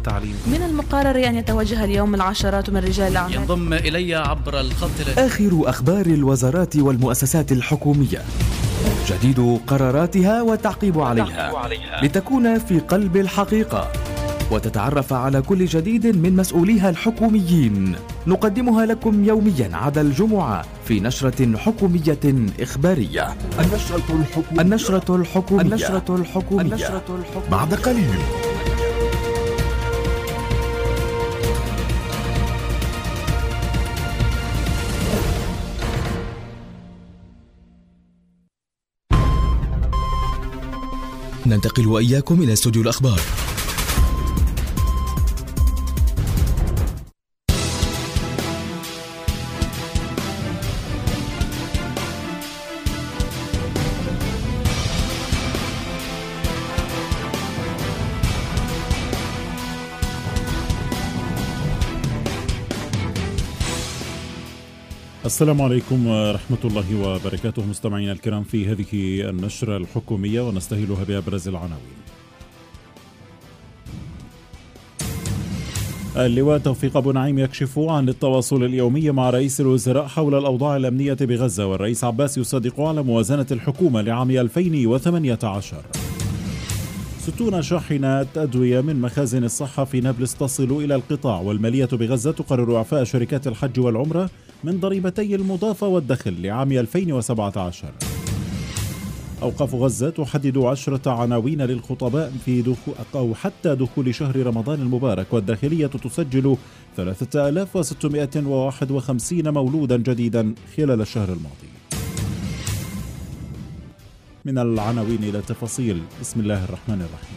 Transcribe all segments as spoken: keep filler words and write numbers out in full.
والتعليم. من المقرر أن يتوجه اليوم العشرات من رجال الأعمال. ينضم إلي عبر الخط آخر أخبار الوزارات والمؤسسات الحكومية، جديد قراراتها والتعقيب عليها لتكون في قلب الحقيقة وتتعرف على كل جديد من مسؤوليها الحكوميين. نقدمها لكم يوميا عدا الجمعة في نشرة حكومية إخبارية. النشرة الحكومية النشرة الحكومية النشرة الحكومية, النشرة الحكومية. بعد قليل. ننتقل وإياكم إلى استوديو الأخبار. السلام عليكم ورحمة الله وبركاته، مستمعينا الكرام في هذه النشرة الحكومية ونستهلها بأبرز العناوين. اللواء توفيق أبو نعيم يكشف عن التواصل اليومي مع رئيس الوزراء حول الأوضاع الأمنية بغزة، والرئيس عباس يصدق على موازنة الحكومة لعام ألفين وثمانية عشر. ستون شاحنات أدوية من مخازن الصحة في نابلس تصل إلى القطاع، والمالية بغزة تقرر إعفاء شركات الحج والعمرة من ضريبتي المضافة والدخل لعام ألفين وسبعة عشر. أوقاف غزة تحدد عشرة عناوين للخطباء في دخول أو حتى دخول شهر رمضان المبارك، والداخلية تسجل ثلاثة آلاف وستمائة وواحد وخمسين مولودا جديدا خلال الشهر الماضي. من العناوين إلى التفاصيل. بسم الله الرحمن الرحيم.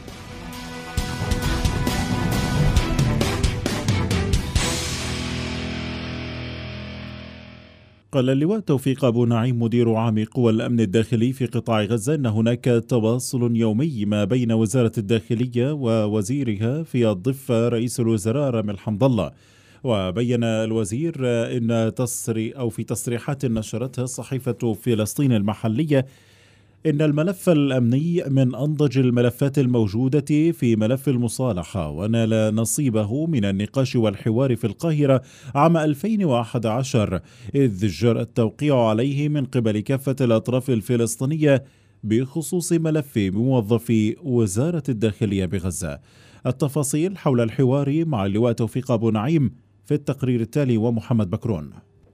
قال اللواء توفيق أبو نعيم مدير عام قوى الأمن الداخلي في قطاع غزة أن هناك تواصل يومي ما بين وزارة الداخلية ووزيرها في الضفة رئيس الوزراء رامي حمد الله. وبين الوزير إن تصري أو في تصريحات نشرتها صحيفة فلسطين المحلية إن الملف الأمني من أنضج الملفات الموجودة في ملف المصالحة، ونال نصيبه من النقاش والحوار في القاهرة عام ألفين وأحد عشر، إذ جرى التوقيع عليه من قبل كافة الأطراف الفلسطينية بخصوص ملف موظفي وزارة الداخلية بغزة. التفاصيل حول الحوار مع اللواء توفيق أبو نعيم في التقرير التالي ومحمد بكرون.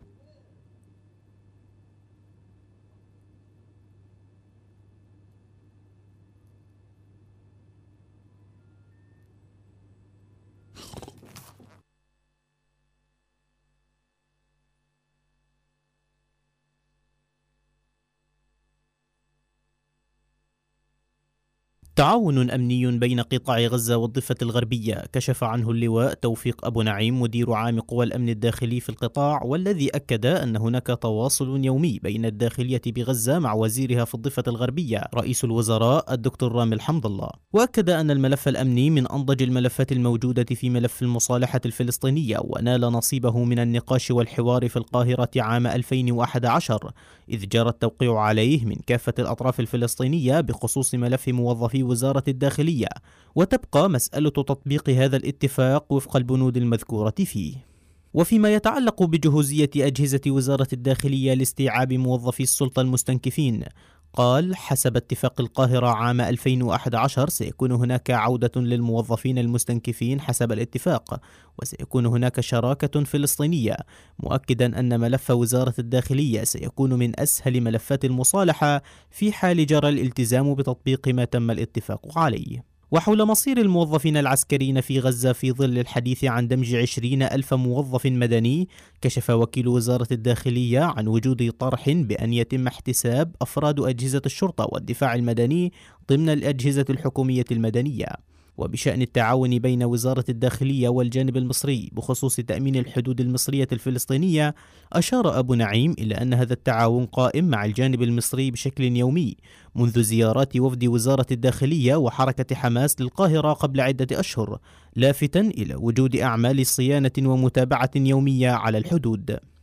تعاون أمني بين قطاع غزة والضفة الغربية كشف عنه اللواء توفيق أبو نعيم مدير عام قوى الأمن الداخلي في القطاع، والذي أكد أن هناك تواصل يومي بين الداخلية بغزة مع وزيرها في الضفة الغربية رئيس الوزراء الدكتور رامي حمد الله. وأكد أن الملف الأمني من أنضج الملفات الموجودة في ملف المصالحة الفلسطينية، ونال نصيبه من النقاش والحوار في القاهرة عام ألفين وأحد عشر، إذ جرى التوقيع عليه من كافة الأطراف الفلسطينية بخصوص ملف موظفي وزارة الداخلية، وتبقى مسألة تطبيق هذا الاتفاق وفق البنود المذكورة فيه. وفيما يتعلق بجهوزية أجهزة وزارة الداخلية لاستيعاب موظفي السلطة المستنكفين، قال حسب اتفاق القاهرة عام ألفين وأحد عشر سيكون هناك عودة للموظفين المستنكفين حسب الاتفاق، وسيكون هناك شراكة فلسطينية، مؤكدا أن ملف وزارة الداخلية سيكون من أسهل ملفات المصالحة في حال جرى الالتزام بتطبيق ما تم الاتفاق عليه. وحول مصير الموظفين العسكريين في غزة في ظل الحديث عن دمج عشرين ألف موظف مدني، كشف وكيل وزارة الداخلية عن وجود طرح بأن يتم احتساب أفراد أجهزة الشرطة والدفاع المدني ضمن الأجهزة الحكومية المدنية. وبشأن التعاون بين وزارة الداخلية والجانب المصري بخصوص تأمين الحدود المصرية الفلسطينية، أشار أبو نعيم إلى أن هذا التعاون قائم مع الجانب المصري بشكل يومي منذ زيارات وفد وزارة الداخلية وحركة حماس للقاهرة قبل عدة أشهر، لافتا إلى وجود أعمال صيانة ومتابعة يومية على الحدود.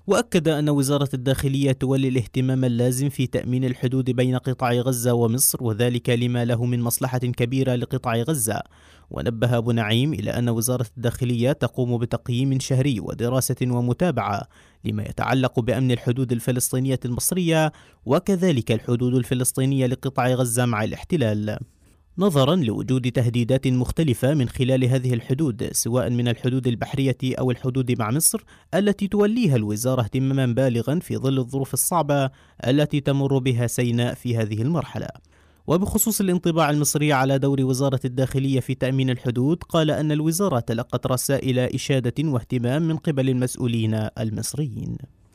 وأكد أن وزارة الداخلية تولي الاهتمام اللازم في تأمين الحدود بين قطاع غزة ومصر، وذلك لما له من مصلحة كبيرة لقطاع غزة. ونبه أبو نعيم إلى أن وزارة الداخلية تقوم بتقييم شهري ودراسة ومتابعة لما يتعلق بأمن الحدود الفلسطينية المصرية وكذلك الحدود الفلسطينية لقطاع غزة مع الاحتلال، نظرا لوجود تهديدات مختلفة من خلال هذه الحدود، سواء من الحدود البحرية أو الحدود مع مصر التي توليها الوزارة اهتماما بالغا في ظل الظروف الصعبة التي تمر بها سيناء في هذه المرحلة. وبخصوص الانطباع المصري على دور وزارة الداخلية في تأمين الحدود، قال أن الوزارة تلقت رسائل إشادة واهتمام من قبل المسؤولين المصريين.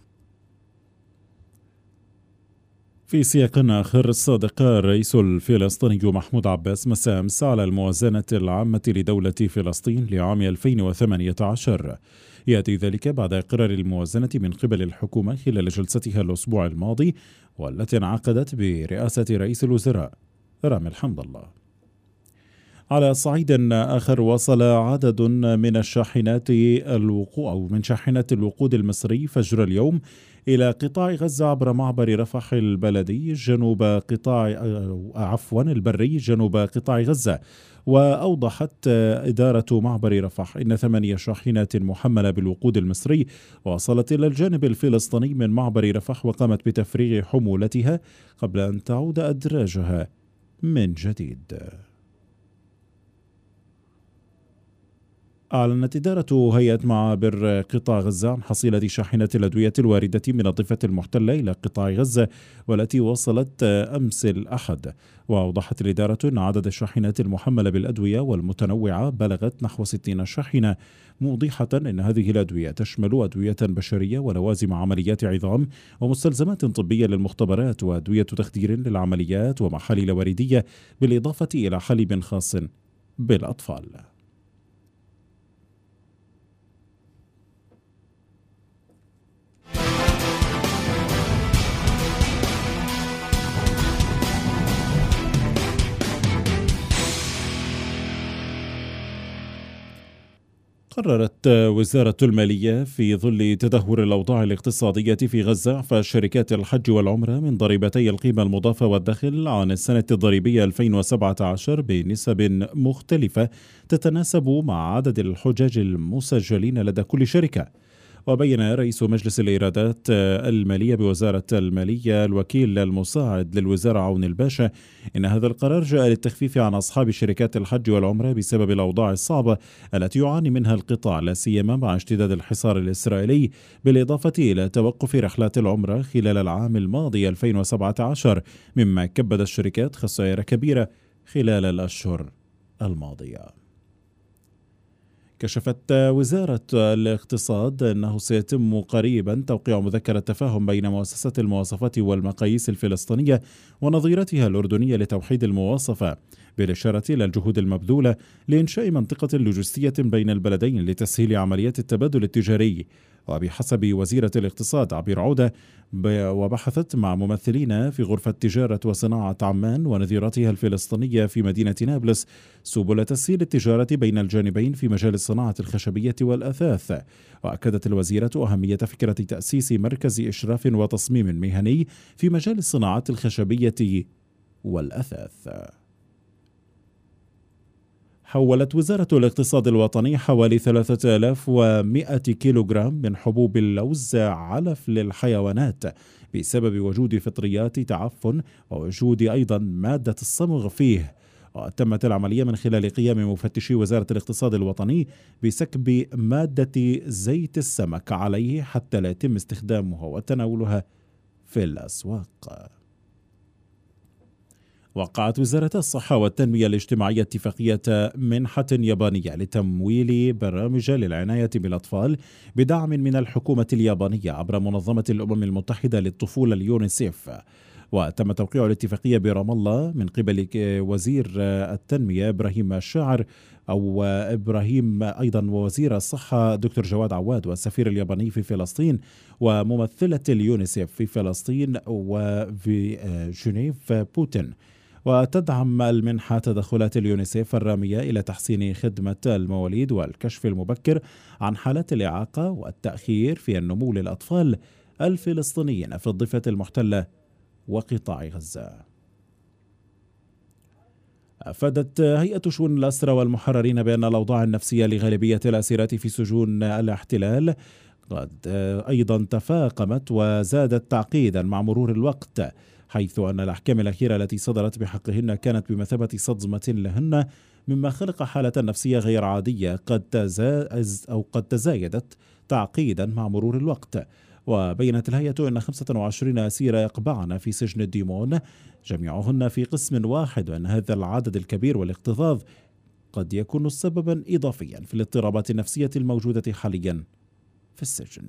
في سياق آخر، صادق الرئيس الفلسطيني محمود عباس مساء أمس على الموازنة العامة لدولة فلسطين لعام ألفين وثمانية عشر. يأتي ذلك بعد إقرار الموازنة من قبل الحكومة خلال جلستها الأسبوع الماضي، والتي انعقدت برئاسة رئيس الوزراء رامي الحمد الله. على صعيد آخر، وصل عدد من الشاحنات الوقود أو من شاحنات الوقود المصري فجر اليوم إلى قطاع غزة عبر معبر رفح البلدي جنوب قطاع عفوا البري جنوب قطاع غزة. وأوضحت إدارة معبر رفح إن ثمانية شاحنات محملة بالوقود المصري وصلت إلى الجانب الفلسطيني من معبر رفح، وقامت بتفريغ حمولتها قبل أن تعود أدراجها من جديد. أعلنت إدارة هيئة معابر قطاع غزة عن حصيلة شاحنات الأدوية الواردة من الضفة المحتلة إلى قطاع غزة والتي وصلت أمس الأحد. وأوضحت الإدارة أن عدد الشاحنات المحملة بالأدوية والمتنوعة بلغت نحو ستين شاحنة، موضحة أن هذه الأدوية تشمل أدوية بشرية ولوازم عمليات عظام ومستلزمات طبية للمختبرات وأدوية تخدير للعمليات ومحاليل وردية، بالإضافة إلى حليب خاص بالأطفال. قررت وزارة المالية في ظل تدهور الأوضاع الاقتصادية في غزة فشركات الحج والعمرة من ضريبتي القيمة المضافة والدخل عن السنة الضريبية ألفين وسبعة عشر بنسب مختلفة تتناسب مع عدد الحجاج المسجلين لدى كل شركة. وبين رئيس مجلس الإيرادات المالية بوزارة المالية الوكيل المساعد للوزارة عون الباشا إن هذا القرار جاء للتخفيف عن أصحاب شركات الحج والعمرة بسبب الأوضاع الصعبة التي يعاني منها القطاع، لا سيما مع اشتداد الحصار الإسرائيلي، بالإضافة إلى توقف رحلات العمرة خلال العام الماضي ألفين وسبعة عشر، مما كبد الشركات خسائر كبيرة خلال الأشهر الماضية. كشفت وزارة الاقتصاد أنه سيتم قريبا توقيع مذكرة تفاهم بين مؤسسة المواصفات والمقاييس الفلسطينية ونظيرتها الأردنية لتوحيد المواصفة، بالإشارة إلى الجهود المبذولة لإنشاء منطقة لوجستية بين البلدين لتسهيل عمليات التبادل التجاري. وبحسب وزيرة الاقتصاد عبير عودة، وبحثت مع ممثلين في غرفة تجارة وصناعة عمان ونظيرتها الفلسطينية في مدينة نابلس سبل تسهيل التجارة بين الجانبين في مجال الصناعة الخشبية والأثاث. وأكدت الوزيرة أهمية فكرة تأسيس مركز إشراف وتصميم مهني في مجال الصناعات الخشبية والأثاث. حولت وزارة الاقتصاد الوطني حوالي ثلاثة آلاف ومئة كيلوغرام من حبوب اللوز علف للحيوانات بسبب وجود فطريات تعفن ووجود أيضا مادة الصمغ فيه. وتمت العملية من خلال قيام مفتشي وزارة الاقتصاد الوطني بسكب مادة زيت السمك عليه حتى لا يتم استخدامها وتناولها في الأسواق. وقعت وزارة الصحة والتنمية الاجتماعية اتفاقية منحة يابانية لتمويل برامج للعناية بالأطفال بدعم من الحكومة اليابانية عبر منظمة الأمم المتحدة للطفولة اليونيسيف. وتم توقيع الاتفاقية برام الله من قبل وزير التنمية إبراهيم الشاعر أو إبراهيم أيضا ووزير الصحة دكتور جواد عواد والسفير الياباني في فلسطين وممثلة اليونيسيف في فلسطين وفي جنيف بوتين. وتدعم المنحة تدخلات اليونيسيف الرامية إلى تحسين خدمة المواليد والكشف المبكر عن حالات الإعاقة والتأخير في النمو للأطفال الفلسطينيين في الضفة المحتلة وقطاع غزة. أفادت هيئة شؤون الأسرى والمحررين بأن الأوضاع النفسية لغالبية الأسيرة في سجون الاحتلال قد أيضا تفاقمت وزادت تعقيدا مع مرور الوقت، حيث أن الأحكام الأخيرة التي صدرت بحقهن كانت بمثابة صدمة لهن، مما خلق حالة نفسية غير عادية قد تزايد أو قد تزايدت تعقيدا مع مرور الوقت. وبينت الهيئة أن خمسة وعشرين أسيرة يقبعن في سجن الديمون جميعهن في قسم واحد، وأن هذا العدد الكبير والاكتظاظ قد يكون سببا إضافيا في الاضطرابات النفسية الموجودة حاليا في السجن.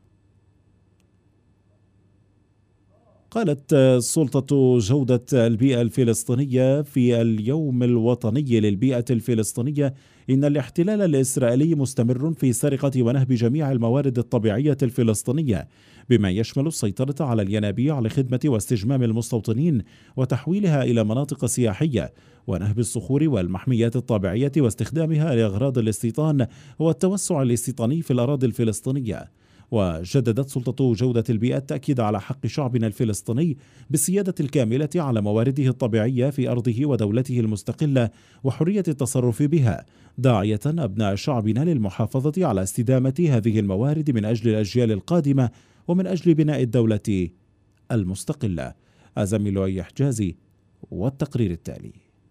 قالت سلطة جودة البيئة الفلسطينية في اليوم الوطني للبيئة الفلسطينية إن الاحتلال الإسرائيلي مستمر في سرقة ونهب جميع الموارد الطبيعية الفلسطينية، بما يشمل السيطرة على الينابيع لخدمة واستجمام المستوطنين وتحويلها إلى مناطق سياحية، ونهب الصخور والمحميات الطبيعية واستخدامها لأغراض الاستيطان والتوسع الاستيطاني في الأراضي الفلسطينية. وجددت سلطة جودة البيئة التأكيد على حق شعبنا الفلسطيني بالسيادة الكاملة على موارده الطبيعية في أرضه ودولته المستقلة وحرية التصرف بها، داعية أبناء شعبنا للمحافظة على استدامة هذه الموارد من أجل الأجيال القادمة ومن أجل بناء الدولة المستقلة. أزميل أي حجازي والتقرير التالي.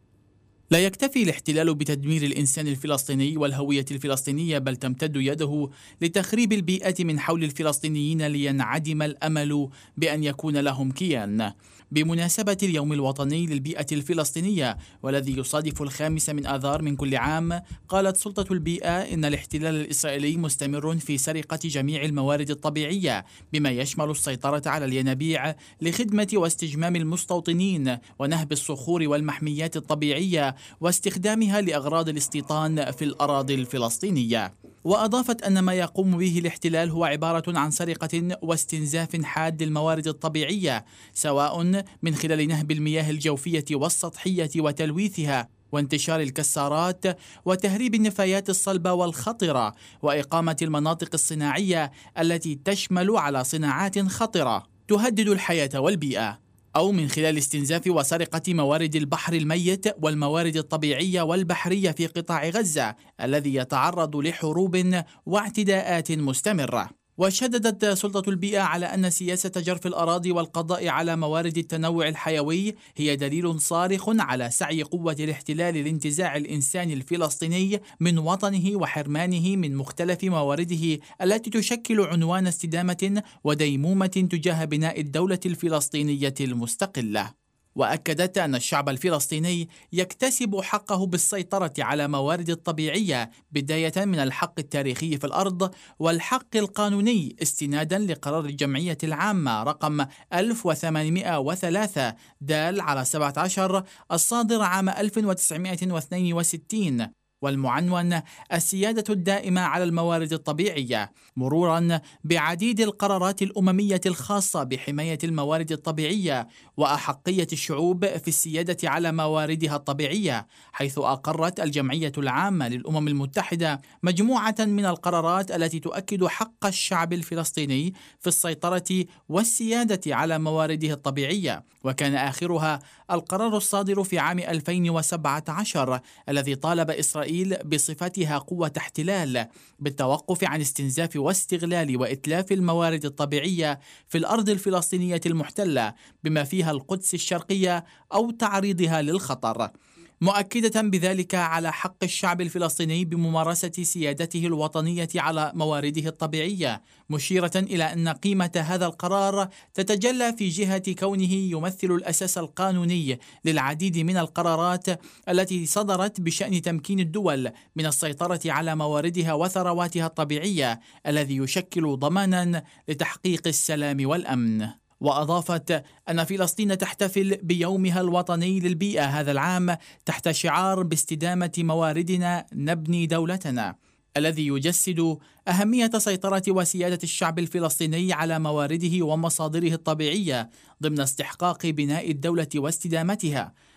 لا يكتفي الاحتلال بتدمير الإنسان الفلسطيني والهوية الفلسطينية، بل تمتد يده لتخريب البيئة من حول الفلسطينيين لينعدم الأمل بأن يكون لهم كيان. بمناسبة اليوم الوطني للبيئة الفلسطينية والذي يصادف الخامس من آذار من كل عام، قالت سلطة البيئة إن الاحتلال الإسرائيلي مستمر في سرقة جميع الموارد الطبيعية، بما يشمل السيطرة على الينابيع لخدمة واستجمام المستوطنين ونهب الصخور والمحميات الطبيعية واستخدامها لأغراض الاستيطان في الأراضي الفلسطينية. وأضافت أن ما يقوم به الاحتلال هو عبارة عن سرقة واستنزاف حاد للموارد الطبيعية، سواء من خلال نهب المياه الجوفية والسطحية وتلويثها وانتشار الكسارات وتهريب النفايات الصلبة والخطرة وإقامة المناطق الصناعية التي تشمل على صناعات خطرة تهدد الحياة والبيئة، أو من خلال استنزاف وسرقة موارد البحر الميت والموارد الطبيعية والبحرية في قطاع غزة الذي يتعرض لحروب واعتداءات مستمرة. وشددت سلطة البيئة على أن سياسة جرف الأراضي والقضاء على موارد التنوع الحيوي هي دليل صارخ على سعي قوة الاحتلال لانتزاع الإنسان الفلسطيني من وطنه وحرمانه من مختلف موارده التي تشكل عنوان استدامة وديمومة تجاه بناء الدولة الفلسطينية المستقلة. وأكدت أن الشعب الفلسطيني يكتسب حقه بالسيطرة على موارد الطبيعية، بداية من الحق التاريخي في الأرض والحق القانوني استنادا لقرار الجمعية العامة رقم ألف وثمانمئة وثلاثة دال على سبعة عشر الصادر عام ألف وتسعمئة واثنين وستين والمعنون السيادة الدائمة على الموارد الطبيعية، مرورا بعديد القرارات الأممية الخاصة بحماية الموارد الطبيعية وأحقية الشعوب في السيادة على مواردها الطبيعية، حيث أقرت الجمعية العامة للأمم المتحدة مجموعة من القرارات التي تؤكد حق الشعب الفلسطيني في السيطرة والسيادة على موارده الطبيعية، وكان آخرها القرار الصادر في عام ألفين وسبعة عشر الذي طالب إسرائيل بصفتها قوة احتلال بالتوقف عن استنزاف واستغلال وإتلاف الموارد الطبيعية في الأرض الفلسطينية المحتلة بما فيها القدس الشرقية أو تعريضها للخطر، مؤكدة بذلك على حق الشعب الفلسطيني بممارسة سيادته الوطنية على موارده الطبيعية، مشيرة إلى أن قيمة هذا القرار تتجلى في جهة كونه يمثل الأساس القانوني للعديد من القرارات التي صدرت بشأن تمكين الدول من السيطرة على مواردها وثرواتها الطبيعية، الذي يشكل ضمانا لتحقيق السلام والأمن. وأضافت أن فلسطين تحتفل بيومها الوطني للبيئة هذا العام تحت شعار باستدامة مواردنا نبني دولتنا، الذي يجسد أهمية سيطرة وسيادة الشعب الفلسطيني على موارده ومصادره الطبيعية ضمن استحقاق بناء الدولة واستدامتها،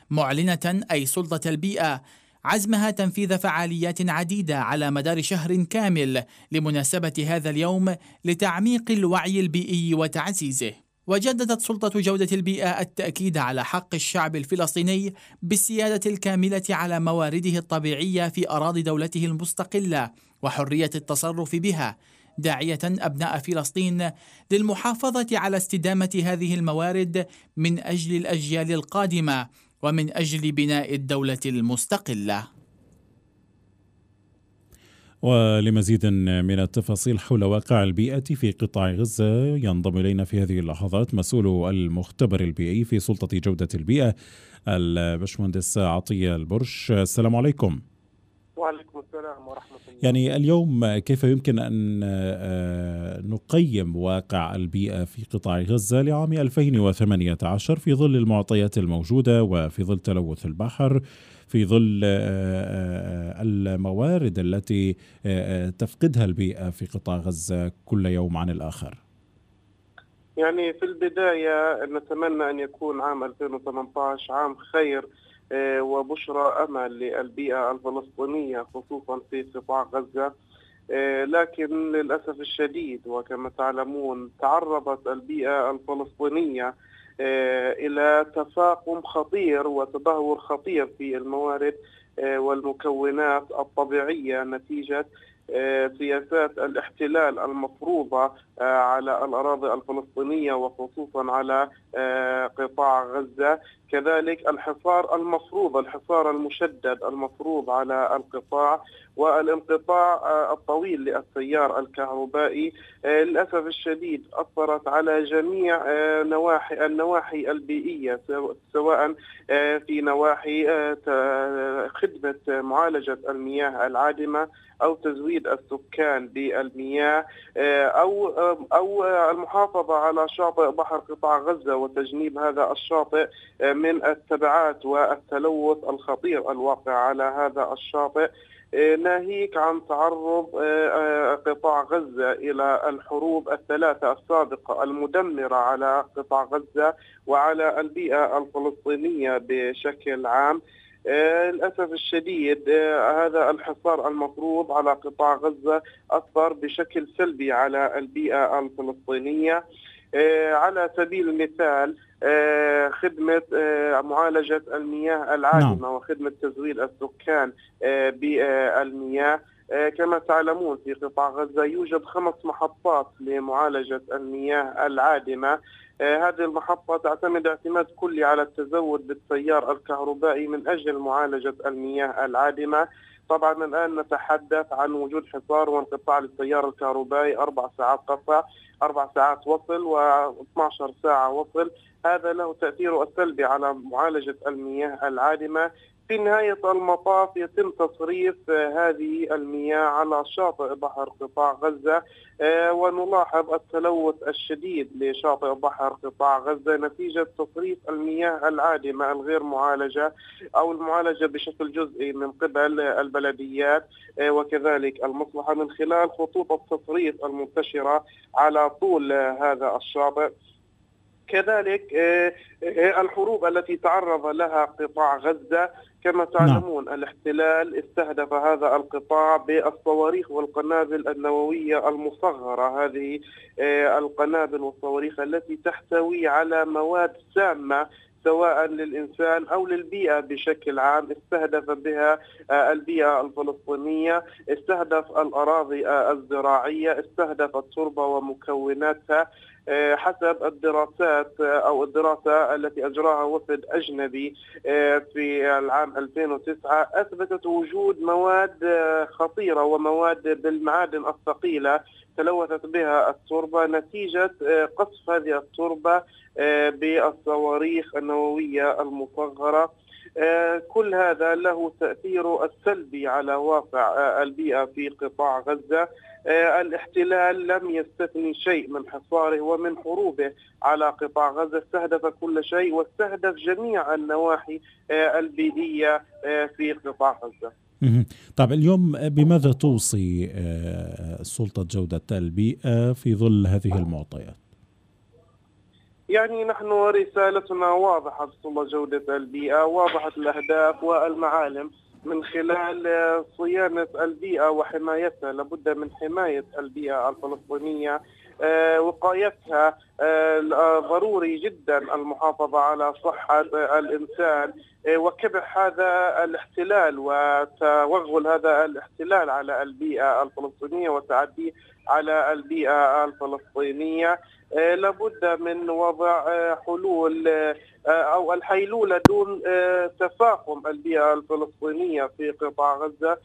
معلنة أي سلطة البيئة عزمها تنفيذ فعاليات عديدة على مدار شهر كامل لمناسبة هذا اليوم لتعميق الوعي البيئي وتعزيزه. وجددت سلطة جودة البيئة التأكيد على حق الشعب الفلسطيني بالسيادة الكاملة على موارده الطبيعية في أراضي دولته المستقلة وحرية التصرف بها، داعية أبناء فلسطين للمحافظة على استدامة هذه الموارد من أجل الأجيال القادمة ومن أجل بناء الدولة المستقلة. ولمزيد من التفاصيل حول واقع البيئة في قطاع غزة ينضم إلينا في هذه اللحظات مسؤول المختبر البيئي في سلطة جودة البيئة الباشمهندس عطية البرش. السلام عليكم. وعليكم السلام ورحمة الله. يعني اليوم كيف يمكن أن نقيم واقع البيئة في قطاع غزة لعام ألفين وثمانية عشر في ظل المعطيات الموجودة وفي ظل تلوث البحر، في ظل الموارد التي تفقدها البيئة في قطاع غزة كل يوم عن الآخر؟ يعني في البداية نتمنى أن يكون عام ألفين وثمانية عشر عام خير وبشرى أمل للبيئة الفلسطينية خصوصا في قطاع غزة، لكن للأسف الشديد وكما تعلمون تعرضت البيئة الفلسطينية إلى تفاقم خطير وتدهور خطير في الموارد والمكونات الطبيعية نتيجة سياسات الاحتلال المفروضة على الأراضي الفلسطينية وخصوصا على قطاع غزة، كذلك الحصار المفروض الحصار المشدد المفروض على القطاع والانقطاع الطويل للتيار الكهربائي للأسف الشديد أثرت على جميع نواحي النواحي البيئية، سواء في نواحي خدمة معالجة المياه العادمة أو تزويد السكان بالمياه أو أو المحافظة على شاطئ بحر قطاع غزة وتجنيب هذا الشاطئ من التبعات والتلوث الخطير الواقع على هذا الشاطئ، ناهيك عن تعرض قطاع غزة إلى الحروب الثلاثة السابقة المدمرة على قطاع غزة وعلى البيئة الفلسطينية بشكل عام. للأسف الشديد هذا الحصار المفروض على قطاع غزة أثر بشكل سلبي على البيئة الفلسطينية. على سبيل المثال خدمة معالجة المياه العادمة نعم. وخدمة تزويد السكان بالمياه. كما تعلمون في قطاع غزة يوجد خمس محطات لمعالجة المياه العادمة. هذه المحطة تعتمد اعتماد كلي على التزود بالتيار الكهربائي من أجل معالجة المياه العادمة. طبعا الآن نتحدث عن وجود حصار وانقطاع للتيار الكهربائي أربع ساعات قطع، أربع ساعات وصل واثنتي عشرة ساعة وصل. هذا له تأثير السلبي على معالجة المياه العادمة. في نهاية المطاف يتم تصريف هذه المياه على شاطئ بحر قطاع غزة، ونلاحظ التلوث الشديد لشاطئ بحر قطاع غزة نتيجة تصريف المياه العادمة الغير معالجة أو المعالجة بشكل جزئي من قبل البلديات وكذلك المصلحة من خلال خطوط التصريف المنتشرة على طول هذا الشاطئ. كذلك الحروب التي تعرض لها قطاع غزة كما تعلمون نعم. الاحتلال استهدف هذا القطاع بالصواريخ والقنابل النووية المصغرة، هذه القنابل والصواريخ التي تحتوي على مواد سامة سواء للإنسان أو للبيئة بشكل عام، استهدف بها البيئة الفلسطينية، استهدف الأراضي الزراعية، استهدف التربة ومكوناتها. حسب الدراسات أو الدراسة التي أجراها وفد أجنبي في العام ألفين وتسعة أثبتت وجود مواد خطيرة ومواد بالمعادن الثقيلة تلوثت بها التربة نتيجة قصف هذه التربة بالصواريخ النووية المصغرة. كل هذا له تأثير السلبي على واقع البيئة في قطاع غزة. الاحتلال لم يستثني شيء من حصاره ومن حروبه على قطاع غزة، استهدف كل شيء واستهدف جميع النواحي البيئية في قطاع غزة. طيب اليوم بماذا توصي سلطة جودة البيئة في ظل هذه المعطيات؟ يعني نحن رسالتنا واضحة بصلة جودة البيئة، واضحة الأهداف والمعالم من خلال صيانة البيئة وحمايتها. لابد من حماية البيئة الفلسطينية، وقايتها. ضروري جدا المحافظة على صحة الإنسان وكبح هذا الاحتلال وتوغل هذا الاحتلال على البيئة الفلسطينية وتعدي على البيئة الفلسطينية. لابد من وضع حلول أو الحيلولة دون تفاقم البيئة الفلسطينية في قطاع غزة،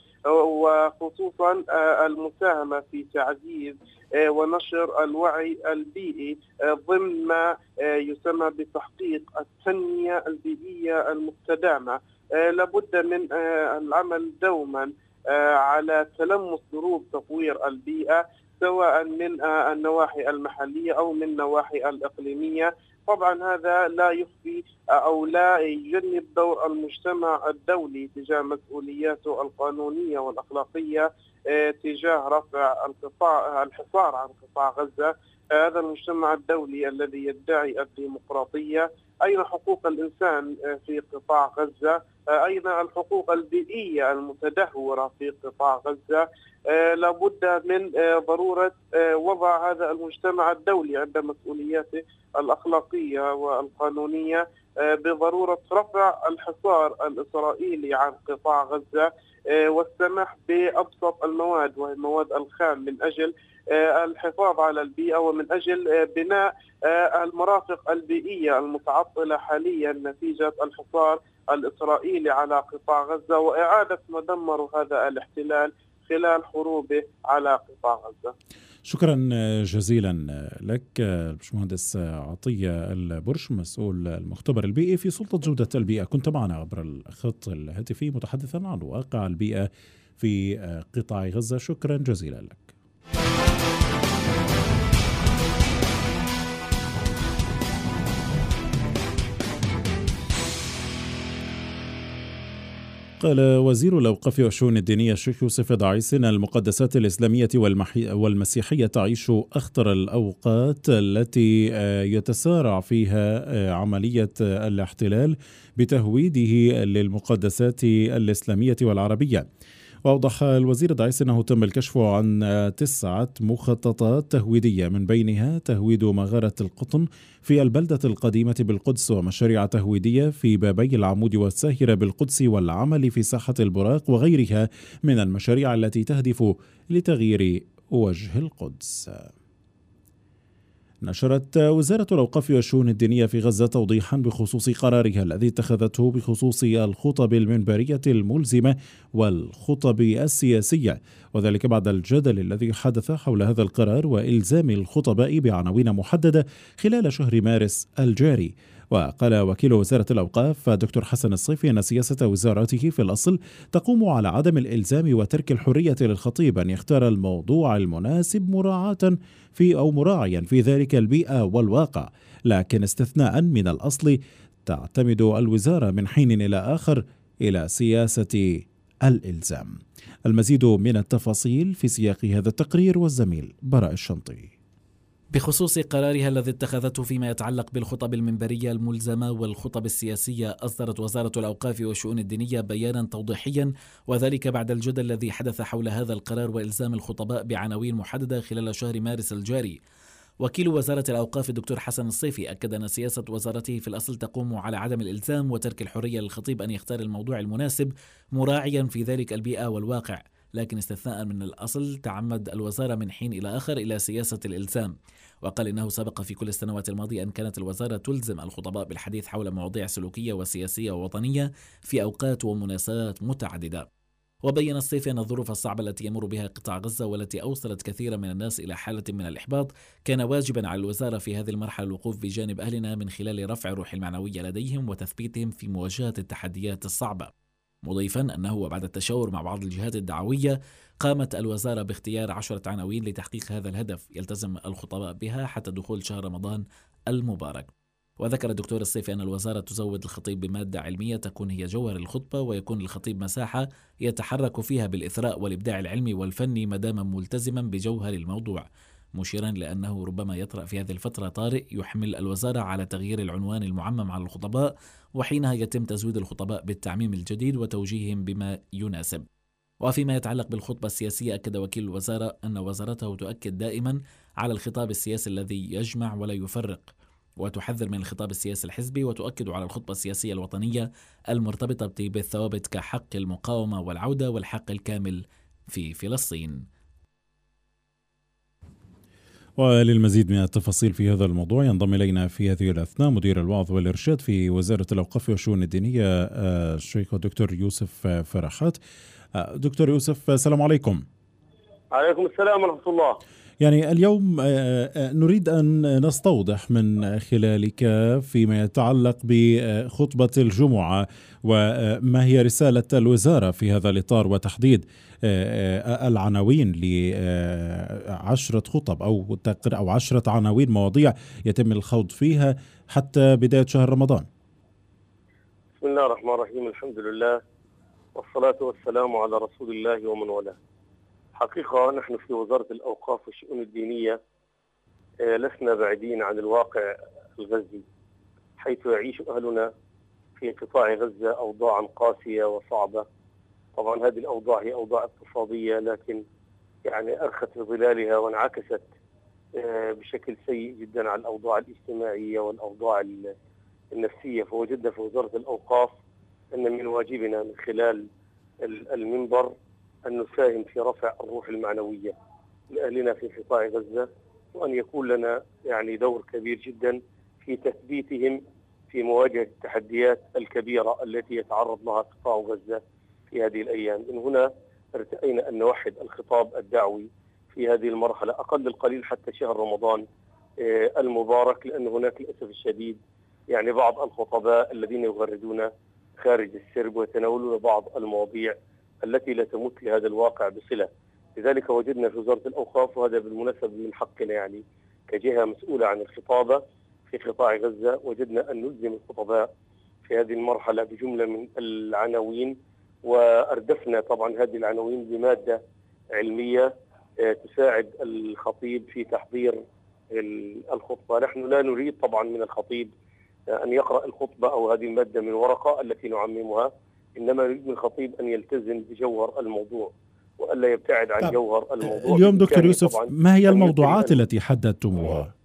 وخصوصا المساهمة في تعزيز ونشر الوعي البيئي ضمن ما يسمى بتحقيق التنمية البيئية المستدامة. لابد من العمل دوما على تلمس دروب تطوير البيئة، سواء من النواحي المحلية أو من النواحي الإقليمية. طبعا هذا لا يخفي أو لا يجنب دور المجتمع الدولي تجاه مسؤولياته القانونية والأخلاقية تجاه رفع القطاع الحصار عن قطاع غزة. هذا المجتمع الدولي الذي يدعي الديمقراطية، أين حقوق الإنسان في قطاع غزة؟ أين الحقوق البيئية المتدهورة في قطاع غزة؟ لابد من ضرورة وضع هذا المجتمع الدولي عند مسؤولياته الأخلاقية والقانونية بضرورة رفع الحصار الإسرائيلي عن قطاع غزة والسماح بأبسط المواد وهي المواد الخام من أجل الحفاظ على البيئة ومن أجل بناء المرافق البيئية المتعطلة حاليا نتيجة الحصار الإسرائيلي على قطاع غزة وإعادة ما دمر هذا الاحتلال خلال حروبه على قطاع غزة. شكرا جزيلا لك الباشمهندس عطية البرش، مسؤول المختبر البيئي في سلطة جودة البيئة. كنت معنا عبر الخط الهاتفي متحدثا عن واقع البيئة في قطاع غزة. شكرا جزيلا لك. قال وزير الأوقاف والشؤون الدينية الشيخ يوسف دعيس إن المقدسات الإسلامية والمسيحية تعيش أخطر الأوقات التي يتسارع فيها عملية الاحتلال بتهويده للمقدسات الإسلامية والعربية. وأوضح الوزير دعيس أنه تم الكشف عن تسعة مخططات تهويدية، من بينها تهويد مغارة القطن في البلدة القديمة بالقدس، ومشاريع تهويدية في بابي العمود والساهرة بالقدس والعمل في ساحة البراق وغيرها من المشاريع التي تهدف لتغيير وجه القدس. نشرت وزارة الأوقاف والشؤون الدينية في غزة توضيحا بخصوص قرارها الذي اتخذته بخصوص الخطب المنبرية الملزمة والخطب السياسية، وذلك بعد الجدل الذي حدث حول هذا القرار وإلزام الخطباء بعناوين محددة خلال شهر مارس الجاري. وقال وكيل وزارة الأوقاف دكتور حسن الصيفي أن سياسة وزارته في الأصل تقوم على عدم الإلزام وترك الحرية للخطيب أن يختار الموضوع المناسب مراعاة في أو مراعيا في ذلك البيئة والواقع، لكن استثناء من الأصل تعتمد الوزارة من حين إلى آخر إلى سياسة الإلزام. المزيد من التفاصيل في سياق هذا التقرير والزميل براء الشنطي. بخصوص قرارها الذي اتخذته فيما يتعلق بالخطب المنبرية الملزمة والخطب السياسية، أصدرت وزارة الأوقاف والشؤون الدينية بيانا توضيحيا، وذلك بعد الجدل الذي حدث حول هذا القرار وإلزام الخطباء بعناوين محددة خلال شهر مارس الجاري. وكيل وزارة الأوقاف الدكتور حسن الصيفي أكد أن سياسة وزارته في الأصل تقوم على عدم الإلزام وترك الحرية للخطيب أن يختار الموضوع المناسب مراعيا في ذلك البيئة والواقع، لكن استثناء من الأصل تعمد الوزارة من حين إلى آخر إلى سياسة الإلزام. وقال إنه سبق في كل السنوات الماضية أن كانت الوزارة تلزم الخطباء بالحديث حول مواضيع سلوكية وسياسية ووطنية في أوقات ومناسبات متعددة. وبين الصيفي أن الظروف الصعبة التي يمر بها قطاع غزة والتي أوصلت كثيرا من الناس إلى حالة من الإحباط كان واجبا على الوزارة في هذه المرحلة الوقوف بجانب أهلنا من خلال رفع الروح المعنوية لديهم وتثبيتهم في مواجهة التحديات الصعبة، مضيفا أنه وبعد التشاور مع بعض الجهات الدعوية قامت الوزارة باختيار عشرة عناوين لتحقيق هذا الهدف يلتزم الخطباء بها حتى دخول شهر رمضان المبارك. وذكر الدكتور الصيفي أن الوزارة تزود الخطيب بمادة علمية تكون هي جوهر الخطبة، ويكون للخطيب مساحة يتحرك فيها بالإثراء والإبداع العلمي والفني مداما ملتزما بجوهر الموضوع، مشيرا لأنه ربما يطرأ في هذه الفترة طارئ يحمل الوزارة على تغيير العنوان المعمم على الخطباء، وحينها يتم تزويد الخطباء بالتعميم الجديد وتوجيههم بما يناسب. وفيما يتعلق بالخطبة السياسية، أكد وكيل الوزارة أن وزارته تؤكد دائما على الخطاب السياسي الذي يجمع ولا يفرق، وتحذر من الخطاب السياسي الحزبي، وتؤكد على الخطبة السياسية الوطنية المرتبطة بالثوابت كحق المقاومة والعودة والحق الكامل في فلسطين. وللمزيد من التفاصيل في هذا الموضوع ينضم إلينا في هذه الأثناء مدير الوعظ والإرشاد في وزارة الأوقاف والشؤون الدينية الشيخ الدكتور يوسف فرحات. دكتور يوسف، السلام عليكم. عليكم السلام ورحمة الله. يعني اليوم نريد أن نستوضح من خلالك فيما يتعلق بخطبة الجمعة وما هي رسالة الوزارة في هذا الإطار، وتحديد العناوين لعشرة خطب أو أو عشرة عناوين مواضيع يتم الخوض فيها حتى بداية شهر رمضان. بسم الله الرحمن الرحيم، الحمد لله والصلاة والسلام على رسول الله ومن والاه. حقيقة نحن في وزارة الأوقاف والشؤون الدينية لسنا بعيدين عن الواقع الغزي، حيث يعيش أهلنا في قطاع غزة أوضاعا قاسية وصعبة. طبعا هذه الأوضاع هي أوضاع اقتصادية، لكن يعني أرخت في ظلالها وانعكست بشكل سيء جدا على الأوضاع الاجتماعية والأوضاع النفسية. فوجدنا في وزارة الأوقاف أن من واجبنا من خلال المنبر أن نساهم في رفع الروح المعنوية لأهلنا في قطاع غزة، وأن يكون لنا يعني دور كبير جدا في تثبيتهم في مواجهة التحديات الكبيرة التي يتعرض لها قطاع غزة في هذه الأيام. من هنا ارتأينا أن نوحد الخطاب الدعوي في هذه المرحلة أقل القليل حتى شهر رمضان المبارك، لأن هناك للأسف الشديد يعني بعض الخطباء الذين يغردون خارج السرب ويتناولون بعض المواضيع التي لا تمت لهذا الواقع بصلة. لذلك وجدنا في وزارة الأوقاف، وهذا بالمناسبة من حقنا يعني كجهة مسؤولة عن الخطابة في قطاع غزة، وجدنا أن نلزم الخطباء في هذه المرحلة بجملة من العناوين، وأردفنا طبعا هذه العناوين بمادة علمية تساعد الخطيب في تحضير الخطبة. نحن لا نريد طبعا من الخطيب أن يقرأ الخطبة أو هذه المادة من ورقة التي نعممها، إنما نريد من الخطيب أن يلتزم بجوهر الموضوع وألا يبتعد عن جوهر الموضوع. اليوم دكتور يوسف، ما هي الموضوعات التي حددتموها؟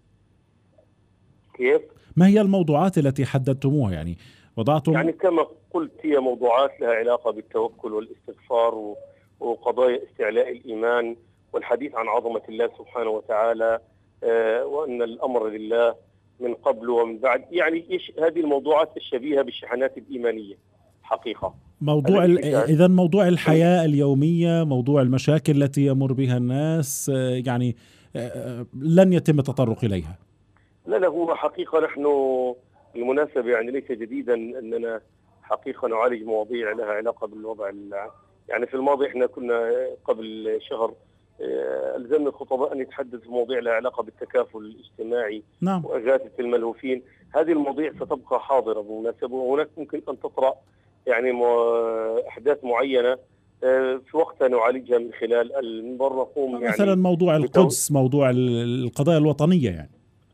كيف؟ ما هي الموضوعات التي حددتموها؟ يعني وضعتم يعني كما قلت هي موضوعات لها علاقة بالتوكل والاستغفار وقضايا استعلاء الإيمان والحديث عن عظمة الله سبحانه وتعالى، آه وأن الأمر لله من قبل ومن بعد. يعني إيش هذه الموضوعات الشبيهة بالشحنات الإيمانية حقيقة. موضوع إذا موضوع الحياة اليومية، موضوع المشاكل التي يمر بها الناس، يعني لن يتم التطرق إليها. لا لا هو حقيقة نحن بالمناسبة يعني ليس جديدا أننا حقيقة نعالج مواضيع لها علاقة بالوضع. يعني في الماضي احنا كنا قبل شهر ألزمنا الخطباء أن يتحدثوا في مواضيع لها علاقة بالتكافل الاجتماعي. نعم. وإغاثة الملهوفين. هذه المواضيع ستبقى حاضرة بالمناسبة، وهناك ممكن أن تطرأ يعني أحداث معينة في وقتها نعالجها من خلال المنبر. نقوم يعني مثلا موضوع القدس، موضوع القضايا الوطنية يعني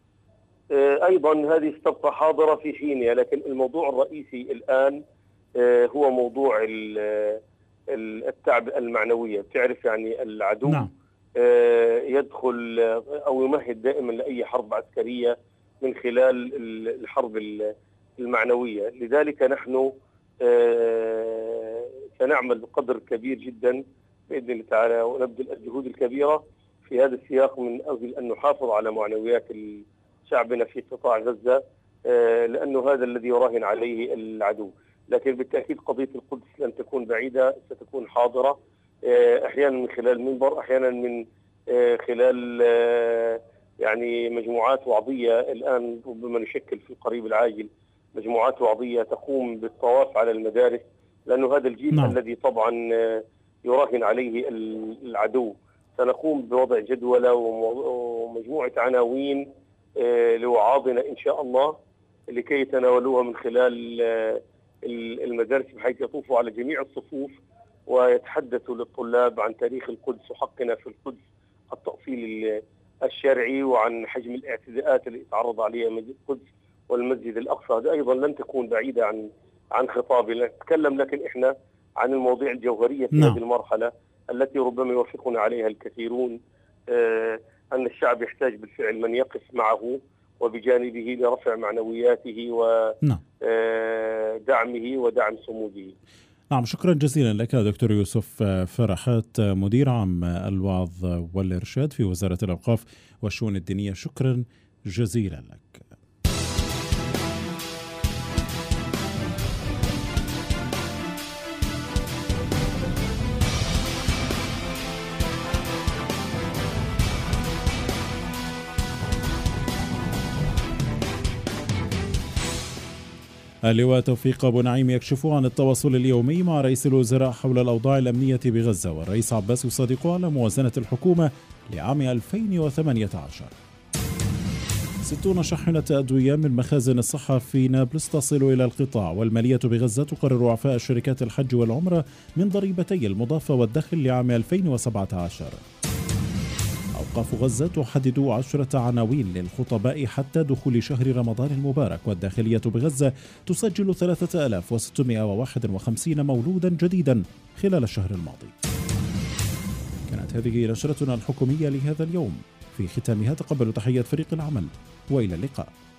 أيضا هذه ستبقى حاضرة في حينها، لكن الموضوع الرئيسي الآن هو موضوع التعب المعنوية. بتعرف يعني العدو نعم. يدخل أو يمهد دائما لأي حرب عسكرية من خلال الحرب المعنوية. لذلك نحن سنعمل بقدر كبير جدا بإذن الله تعالى، ونبذل الجهود الكبيرة في هذا السياق من أجل أن نحافظ على معنويات شعبنا في قطاع غزة، لأنه هذا الذي يراهن عليه العدو. لكن بالتأكيد قضية القدس لن تكون بعيدة، ستكون حاضرة أحيانا من خلال منبر، أحيانا من خلال يعني مجموعات وعظية. الآن ربما نشكل في القريب العاجل مجموعات وعظية تقوم بالطواف على المدارس، لأنه هذا الجيل نعم. الذي طبعا يراهن عليه العدو. سنقوم بوضع جدولة ومجموعة عناوين لوعاظنا إن شاء الله لكي يتناولوها من خلال المدارس، بحيث يطوفوا على جميع الصفوف ويتحدثوا للطلاب عن تاريخ القدس وحقنا في القدس، التأصيل الشرعي وعن حجم الاعتداءات اللي تعرض عليها مسجد القدس والمسجد الأقصى. هذه أيضا لن تكون بعيدة عن عن خطابي. نتكلم لكن إحنا عن المواضيع الجوهرية في هذه المرحلة التي ربما يوافقنا عليها الكثيرون، آه أن الشعب يحتاج بالفعل من يقف معه وبجانبه لرفع معنوياته ودعمه ودعم صموده. نعم، شكرا جزيلا لك دكتور يوسف فرحات، مدير عام الوعظ والإرشاد في وزارة الأوقاف والشؤون الدينية. شكرا جزيلا لك. اللواء توفيق أبو نعيم يكشف عن التواصل اليومي مع رئيس الوزراء حول الأوضاع الأمنية بغزة، والرئيس عباس يصادق على موازنة الحكومة لعام ألفين وثمانية عشر. ستون شاحنة أدوية من مخازن الصحة في نابلس تصل إلى القطاع، والمالية بغزة تقرر إعفاء شركات الحج والعمرة من ضريبتي المضافة والدخل لعام ألفين وسبعة عشر. أوقاف غزة تحدد عشرة عناوين للخطباء حتى دخول شهر رمضان المبارك، والداخلية بغزة تسجل ثلاثة آلاف وستمائة وواحد وخمسين مولودا جديدا خلال الشهر الماضي. كانت هذه نشرتنا الحكومية لهذا اليوم، في ختامها تقبلوا تحيات فريق العمل وإلى اللقاء.